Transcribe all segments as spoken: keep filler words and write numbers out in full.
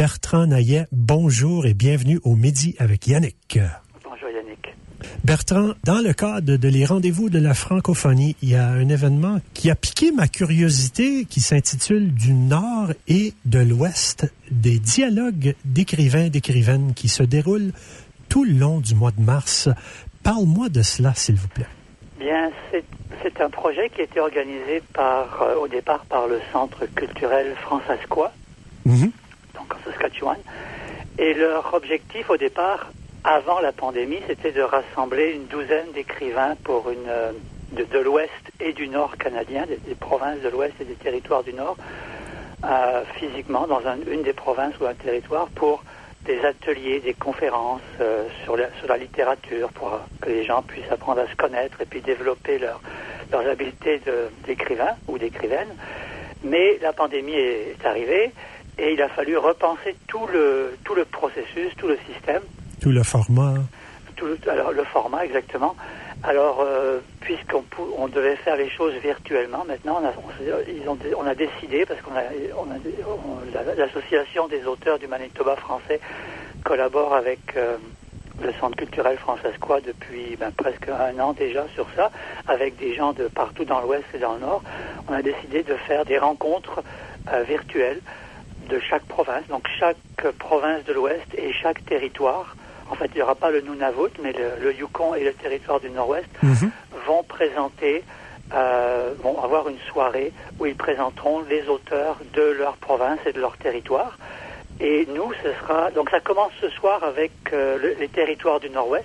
Bertrand Naillet. Bonjour et bienvenue au Midi avec Yannick. Bonjour Yannick. Bertrand, dans le cadre de les rendez-vous de la francophonie, il y a un événement qui a piqué ma curiosité qui s'intitule Du Nord et de l'Ouest, des dialogues d'écrivains et d'écrivaines qui se déroulent tout le long du mois de mars. Parle-moi de cela, s'il vous plaît. Bien, c'est, c'est un projet qui a été organisé par, euh, au départ par le Centre culturel Françaiscois, mm-hmm. donc en Saskatchewan. Et leur objectif au départ, avant la pandémie, c'était de rassembler une douzaine d'écrivains pour une, euh, de, de l'Ouest et du Nord canadien, des, des provinces de l'Ouest et des territoires du Nord, euh, physiquement dans un, une des provinces ou un territoire pour des ateliers, des conférences euh, sur, la, sur la littérature pour euh, que les gens puissent apprendre à se connaître et puis développer leur, leurs habiletés de, d'écrivain ou d'écrivaine. Mais la pandémie est, est arrivée et il a fallu repenser tout le, tout le processus, tout le système. Tout le format. Tout le, alors le format, exactement. Alors, euh, puisqu'on on devait faire les choses virtuellement, maintenant, on a, on, ils ont, on a décidé, parce qu'on a, on a on, l'association des auteurs du Manitoba français collabore avec euh, le Centre culturel Françaiscois depuis ben, presque un an déjà sur ça, avec des gens de partout dans l'Ouest et dans le Nord. On a décidé de faire des rencontres euh, virtuelles de chaque province, donc chaque province de l'Ouest et chaque territoire. En fait, il n'y aura pas le Nunavut, mais le, le Yukon et le territoire du Nord-Ouest mm-hmm. vont présenter, euh, vont avoir une soirée où ils présenteront les auteurs de leur province et de leur territoire. Et nous, ce sera... Donc ça commence ce soir avec euh, le, les territoires du Nord-Ouest,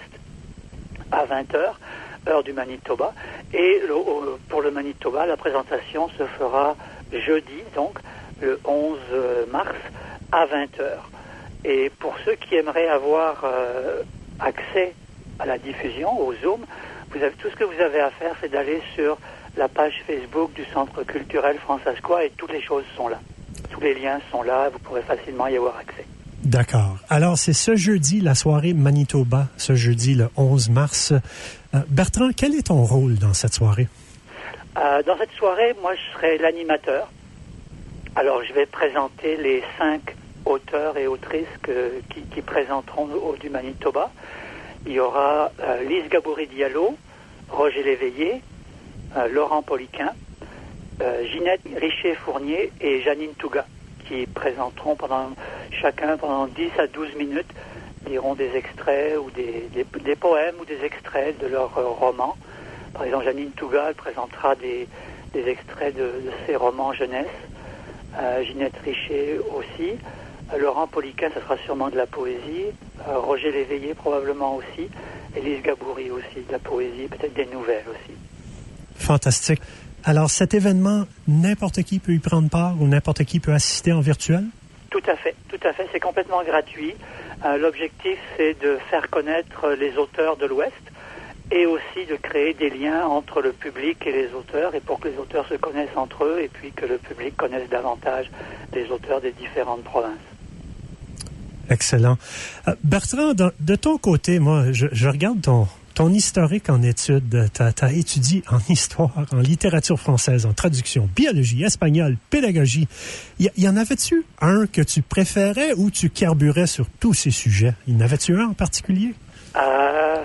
à vingt heures, heure du Manitoba. Et le, pour le Manitoba, la présentation se fera jeudi, donc le onze mars, à vingt heures. Et pour ceux qui aimeraient avoir euh, accès à la diffusion, au Zoom, vous avez, tout ce que vous avez à faire, c'est d'aller sur la page Facebook du Centre culturel Françaiscois et toutes les choses sont là. Tous les liens sont là, vous pourrez facilement y avoir accès. D'accord. Alors, c'est ce jeudi, la soirée Manitoba, ce jeudi, le onze mars. Euh, Bertrand, quel est ton rôle dans cette soirée? Euh, dans cette soirée, moi, je serai l'animateur. Alors, je vais présenter les cinq auteurs et autrices que, qui, qui présenteront au, du Manitoba. Il y aura euh, Lise Gaboury-Diallo, Roger Léveillé, euh, Laurent Poliquin, euh, Ginette Richer-Fournier et Janine Touga, qui présenteront pendant chacun pendant dix à douze minutes, diront des extraits ou des, des, des poèmes ou des extraits de leurs euh, romans. Par exemple, Janine Touga, elle présentera des, des extraits de, de ses romans jeunesse. Euh, Ginette Richer aussi. Laurent Poliquin, ça sera sûrement de la poésie. Euh, Roger Léveillé, probablement aussi. Et Lise Gaboury aussi, de la poésie, peut-être des nouvelles aussi. Fantastique. Alors, cet événement, n'importe qui peut y prendre part ou n'importe qui peut assister en virtuel? Tout à fait, tout à fait. C'est complètement gratuit. Euh, l'objectif, c'est de faire connaître les auteurs de l'Ouest et aussi de créer des liens entre le public et les auteurs, et pour que les auteurs se connaissent entre eux et puis que le public connaisse davantage les auteurs des différentes provinces. Excellent. Euh, Bertrand, de, de ton côté, moi, je, je regarde ton, ton historique en études. Tu as étudié en histoire, en littérature française, en traduction, biologie, espagnol, pédagogie. Y, y en avait-tu un que tu préférais ou tu carburais sur tous ces sujets? Y en avait-tu un en particulier? Euh,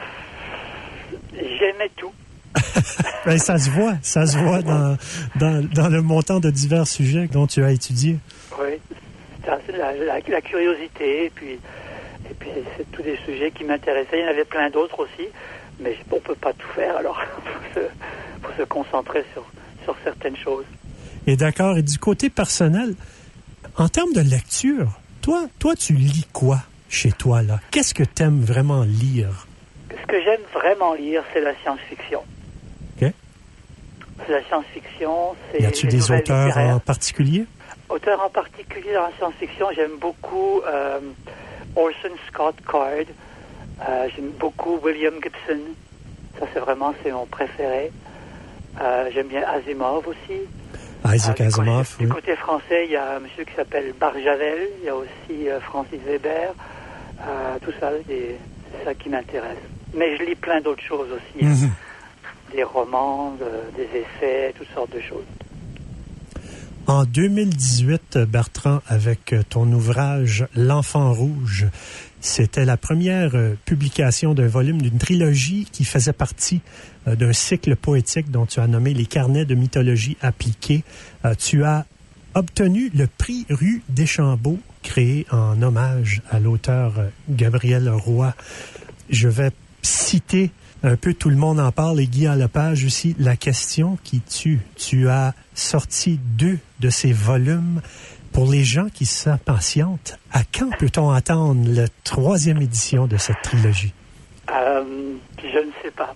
j'aimais tout. Ben, ça se voit, ça se voit dans, dans, dans le montant de divers sujets dont tu as étudié. Oui. C'est la, la, la curiosité, et puis, et puis c'est tous des sujets qui m'intéressaient. Il y en avait plein d'autres aussi, mais on ne peut pas tout faire, alors il faut se, faut se concentrer sur, sur certaines choses. Et d'accord, et du côté personnel, en termes de lecture, toi, toi tu lis quoi chez toi, là? Qu'est-ce que tu aimes vraiment lire? Ce que j'aime vraiment lire, c'est la science-fiction. OK. C'est la science-fiction, c'est... Y a-tu des auteurs littéraires en particulier? Auteurs en particulier dans la science-fiction, j'aime beaucoup euh, Orson Scott Card, euh, j'aime beaucoup William Gibson, ça c'est vraiment, c'est mon préféré. Euh, j'aime bien Asimov aussi. Isaac euh, Asimov, côté, oui. Du côté français, il y a un monsieur qui s'appelle Barjavel, il y a aussi euh, Francis Weber, euh, tout ça, des, c'est ça qui m'intéresse. Mais je lis plein d'autres choses aussi, mm-hmm. des romans, de, des essais, toutes sortes de choses. En deux mille dix-huit, Bertrand, avec ton ouvrage « L'enfant rouge », c'était la première publication d'un volume d'une trilogie qui faisait partie d'un cycle poétique dont tu as nommé « Les carnets de mythologie appliquée ». Tu as obtenu le prix Rue Deschambault, créé en hommage à l'auteur Gabriel Roy. Je vais citer un peu Tout le monde en parle et Guy Lepage aussi, La question qui tue. Tu as sorti deux de ces volumes. Pour les gens qui s'impatientent, à quand peut-on attendre la troisième édition de cette trilogie? Euh, je ne sais pas.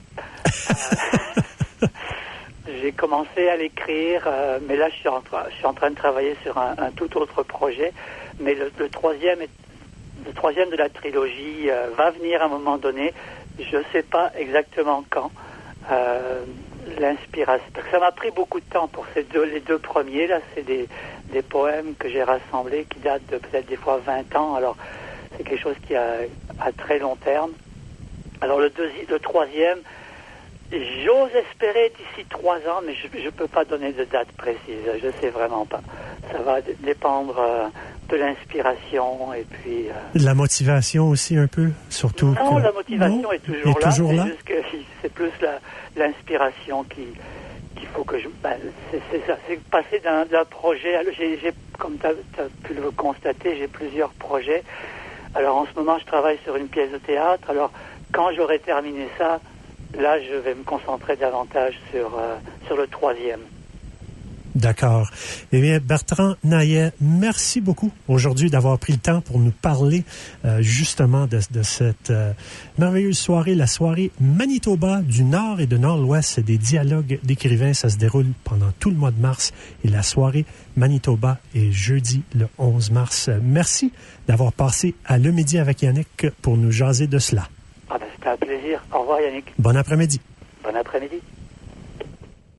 euh, j'ai commencé à l'écrire, euh, mais là je suis, en tra- je suis en train de travailler sur un, un tout autre projet. Mais le, le troisième, est, le troisième de la trilogie euh, va venir à un moment donné. Je ne sais pas exactement quand. Euh, l'inspiration. Parce que ça m'a pris beaucoup de temps pour ces deux, les deux premiers. Là, c'est des, des poèmes que j'ai rassemblés qui datent de peut-être des fois vingt ans. Alors, c'est quelque chose qui a à très long terme. Alors, le, deuxi- le troisième, j'ose espérer d'ici trois ans, mais je ne peux pas donner de date précise. Je ne sais vraiment pas. Ça va d- dépendre euh, de l'inspiration et puis... Euh... De la motivation aussi un peu, surtout. Non, que... la motivation non, est toujours est là. Toujours c'est là? juste que c'est plus la, l'inspiration qui, qu'il faut que je... Ben, c'est, c'est ça, c'est passer d'un, d'un projet... Alors, j'ai, j'ai, comme tu as pu le constater, j'ai plusieurs projets. Alors en ce moment, je travaille sur une pièce de théâtre. Alors quand j'aurai terminé ça, là, je vais me concentrer davantage sur, euh, sur le troisième. D'accord. Eh bien, Bertrand Naillet, merci beaucoup aujourd'hui d'avoir pris le temps pour nous parler euh, justement de, de cette euh, merveilleuse soirée, la soirée Manitoba du Nord et de Nord-Ouest des dialogues d'écrivains. Ça se déroule pendant tout le mois de mars et la soirée Manitoba est jeudi le onze mars. Merci d'avoir passé à Le Midi avec Yannick pour nous jaser de cela. Ah ben, c'était un plaisir. Au revoir Yannick. Bon après-midi. Bon après-midi.